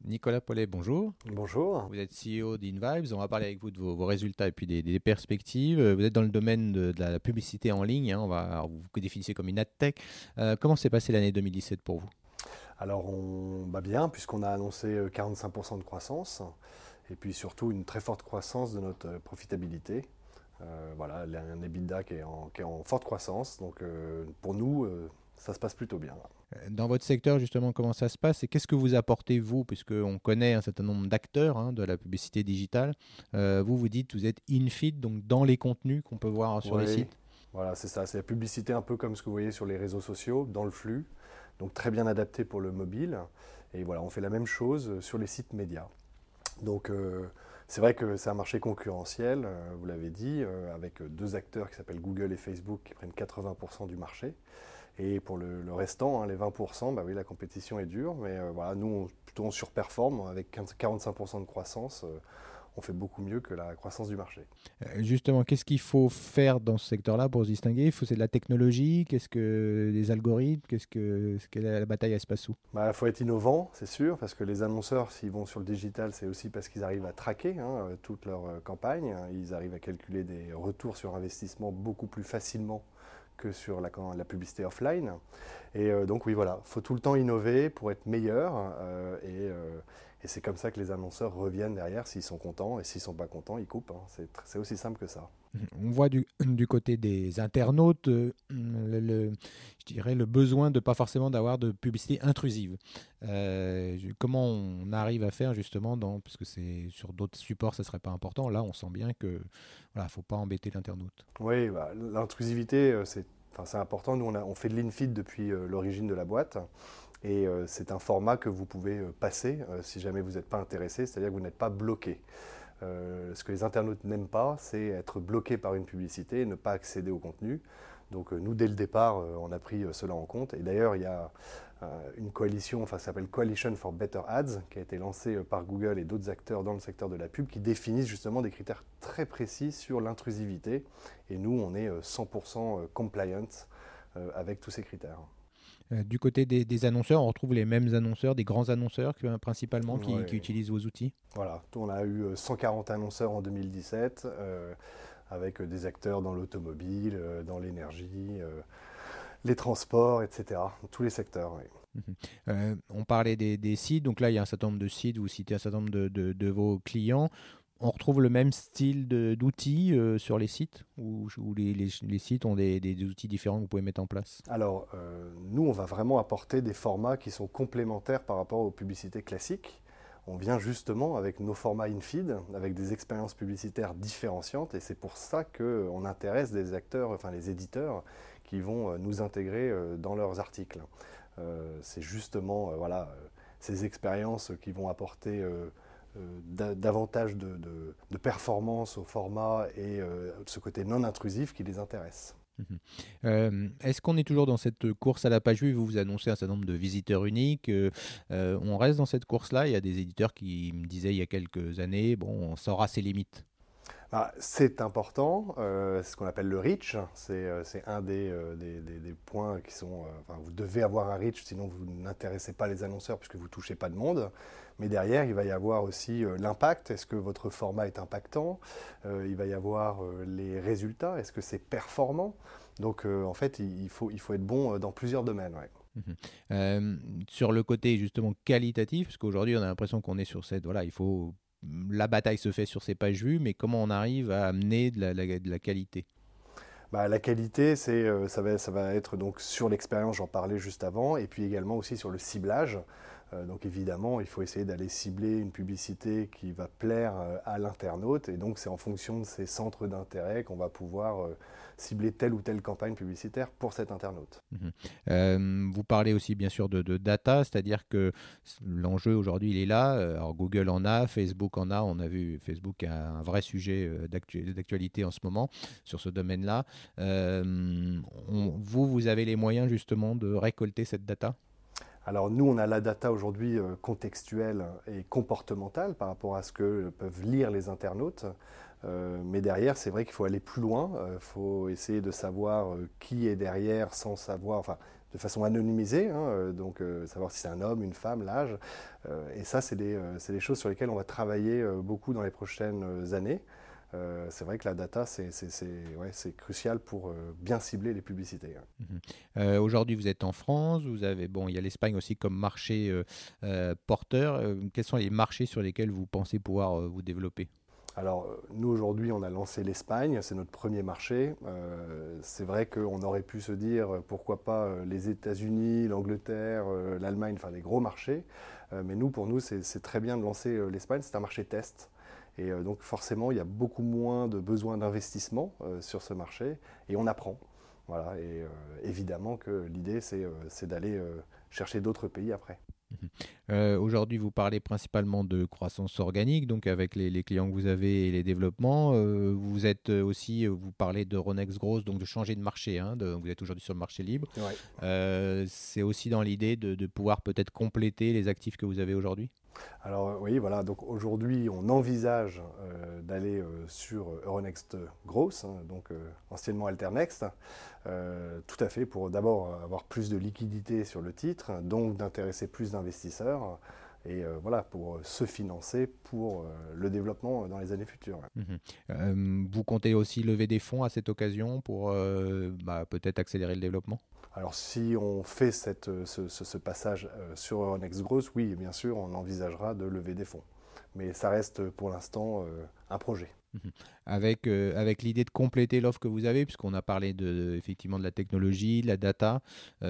Nicolas Paulet, bonjour. Bonjour. Vous êtes CEO d'InVibes. On va parler avec vous de vos résultats et puis des perspectives. Vous êtes dans le domaine de la publicité en ligne, hein. Alors, vous vous définissez comme une adtech. Comment s'est passée l'année 2017 pour vous? Alors on va bien puisqu'on a annoncé 45% de croissance et puis surtout une très forte croissance de notre profitabilité. Voilà, il y a un EBITDA qui est en forte croissance, donc pour nous, ça se passe plutôt bien. Dans votre secteur, justement, comment ça se passe et qu'est-ce que vous apportez, vous, puisqu'on connaît un certain nombre d'acteurs, hein, de la publicité digitale. Vous dites vous êtes in-feed, donc dans les contenus qu'on peut voir sur les Oui, sites. voilà, c'est ça, c'est la publicité un peu comme ce que vous voyez sur les réseaux sociaux, dans le flux, donc très bien adapté pour le mobile. Et voilà, on fait la même chose sur les sites médias. Donc c'est vrai que c'est un marché concurrentiel, vous l'avez dit, avec deux acteurs qui s'appellent Google et Facebook qui prennent 80% du marché. Et pour le restant, hein, les 20%, bah oui, la compétition est dure, mais voilà, nous, plutôt on surperforme avec 45% de croissance. On fait beaucoup mieux que la croissance du marché. Justement, qu'est-ce qu'il faut faire dans ce secteur-là pour se distinguer? C'est de la technologie? Qu'est-ce que des algorithmes? Quelle est la bataille, elle se passe où? Bah, faut être innovant, c'est sûr, parce que les annonceurs, s'ils vont sur le digital, c'est aussi parce qu'ils arrivent à traquer toute leur campagne. Ils arrivent à calculer des retours sur investissement beaucoup plus facilement que sur la publicité offline. Et donc oui, voilà, faut tout le temps innover pour être meilleur. Et c'est comme ça que les annonceurs reviennent derrière s'ils sont contents. Et s'ils sont pas contents, ils coupent, hein. C'est aussi simple que ça. On voit du côté des internautes je dirais le besoin de pas forcément d'avoir de publicité intrusive. Comment on arrive à faire justement parce que c'est sur d'autres supports ça serait pas important. Là, on sent bien que voilà, faut pas embêter l'internaute. Oui, bah, l'intrusivité, c'est important. Nous, on fait de l'infeed depuis l'origine de la boîte. Et c'est un format que vous pouvez passer si jamais vous n'êtes pas intéressé, c'est-à-dire que vous n'êtes pas bloqué. Ce que les internautes n'aiment pas, c'est être bloqué par une publicité et ne pas accéder au contenu. Donc nous, dès le départ, on a pris cela en compte. Et d'ailleurs, il y a une coalition, enfin ça s'appelle Coalition for Better Ads, qui a été lancée par Google et d'autres acteurs dans le secteur de la pub, qui définissent justement des critères très précis sur l'intrusivité. Et nous, on est 100% compliant avec tous ces critères. Du côté des annonceurs, on retrouve les mêmes annonceurs, des grands annonceurs principalement qui Ouais. utilisent vos outils. Voilà, on a eu 140 annonceurs en 2017, avec des acteurs dans l'automobile, dans l'énergie, les transports, etc. Tous les secteurs. Oui. Mhm. On parlait des sites, donc là il y a un certain nombre de sites, vous citez un certain nombre de vos clients. On retrouve le même style d'outils sur les sites ou les sites ont des outils différents que vous pouvez mettre en place? Alors, nous, on va vraiment apporter des formats qui sont complémentaires par rapport aux publicités classiques. On vient justement avec nos formats in-feed, avec des expériences publicitaires différenciantes, et c'est pour ça qu'on intéresse des acteurs, enfin les éditeurs, qui vont nous intégrer dans leurs articles. C'est justement ces expériences qui vont apporter davantage de performance au format et ce côté non intrusif qui les intéresse. Mhm. Est-ce qu'on est toujours dans cette course à la page vue? Vous annoncez un certain nombre de visiteurs uniques. On reste dans cette course-là. Il y a des éditeurs qui me disaient il y a quelques années, bon, on saura ses limites. Ah, c'est important, c'est ce qu'on appelle le reach, c'est un des points qui sont... enfin, vous devez avoir un reach, sinon vous n'intéressez pas les annonceurs puisque vous ne touchez pas de monde. Mais derrière, il va y avoir aussi l'impact, est-ce que votre format est impactant? Il va y avoir les résultats, est-ce que c'est performant? Donc en fait, il faut être bon dans plusieurs domaines. Ouais. Mhm. Euh, sur le côté justement qualitatif, parce qu'aujourd'hui on a l'impression qu'on est sur cette, voilà, il faut, la bataille se fait sur ces pages vues, mais comment on arrive à amener de la qualité? Bah, la qualité, ça va être donc sur l'expérience, j'en parlais juste avant, et puis également aussi sur le ciblage. Donc évidemment, il faut essayer d'aller cibler une publicité qui va plaire à l'internaute, et donc c'est en fonction de ces centres d'intérêt qu'on va pouvoir cibler telle ou telle campagne publicitaire pour cet internaute. Mhm. Vous parlez aussi bien sûr de data, c'est-à-dire que l'enjeu aujourd'hui il est là. Alors Google en a, Facebook en a. On a vu Facebook a un vrai sujet d'actualité en ce moment sur ce domaine-là. Vous avez les moyens justement de récolter cette data? Alors nous, on a la data aujourd'hui contextuelle et comportementale par rapport à ce que peuvent lire les internautes. Mais derrière, c'est vrai qu'il faut aller plus loin. Il faut essayer de savoir qui est derrière sans savoir, enfin, de façon anonymisée, hein, donc savoir si c'est un homme, une femme, l'âge. Et ça, c'est des choses sur lesquelles on va travailler beaucoup dans les prochaines années. C'est vrai que la data, c'est crucial pour bien cibler les publicités. Aujourd'hui, vous êtes en France, il y a l'Espagne aussi comme marché porteur. Quels sont les marchés sur lesquels vous pensez pouvoir vous développer? Alors, nous, aujourd'hui, on a lancé l'Espagne, c'est notre premier marché. C'est vrai qu'on aurait pu se dire, pourquoi pas les États-Unis, l'Angleterre, l'Allemagne, enfin des gros marchés. Mais nous, pour nous, c'est très bien de lancer l'Espagne, c'est un marché test. Et donc, forcément, il y a beaucoup moins de besoin d'investissement sur ce marché et on apprend. Voilà, et évidemment que l'idée, c'est d'aller chercher d'autres pays après. Mhm. Aujourd'hui, vous parlez principalement de croissance organique, donc avec les clients que vous avez et les développements. Vous êtes aussi, vous parlez de Ronex Growth, donc de changer de marché. Hein, vous êtes aujourd'hui sur le marché libre. Ouais. C'est aussi dans l'idée de pouvoir peut-être compléter les actifs que vous avez aujourd'hui. Alors oui, voilà, donc aujourd'hui on envisage d'aller sur Euronext Growth, hein, donc anciennement Alternext, tout à fait pour d'abord avoir plus de liquidité sur le titre, donc d'intéresser plus d'investisseurs, et voilà, pour se financer pour le développement dans les années futures. Mhm. Vous comptez aussi lever des fonds à cette occasion pour peut-être accélérer le développement? Alors si on fait ce passage sur Euronext Growth, oui, bien sûr, on envisagera de lever des fonds. Mais ça reste pour l'instant un projet. Mhm. Avec l'idée de compléter l'offre que vous avez, puisqu'on a parlé effectivement de la technologie, de la data.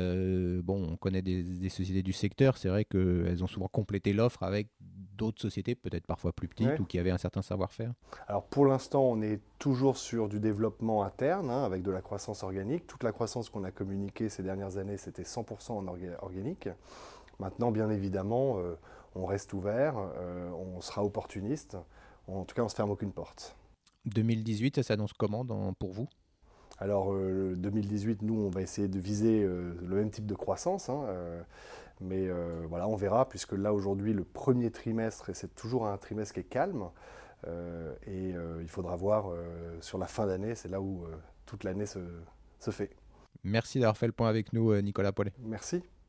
On connaît des sociétés du secteur, c'est vrai qu'elles ont souvent complété l'offre avec d'autres sociétés, peut-être parfois plus petites, Ouais. ou qui avaient un certain savoir-faire. Alors pour l'instant, on est toujours sur du développement interne, hein, avec de la croissance organique. Toute la croissance qu'on a communiquée ces dernières années, c'était 100% en organique. Maintenant, bien évidemment, on reste ouvert, on sera opportuniste. En tout cas, on ne se ferme aucune porte. 2018, ça s'annonce comment pour vous? Alors 2018, nous, on va essayer de viser le même type de croissance, hein, mais voilà, on verra, puisque là, aujourd'hui, le premier trimestre, et c'est toujours un trimestre qui est calme, et il faudra voir sur la fin d'année, c'est là où toute l'année se fait. Merci d'avoir fait le point avec nous, Nicolas Paulet. Merci.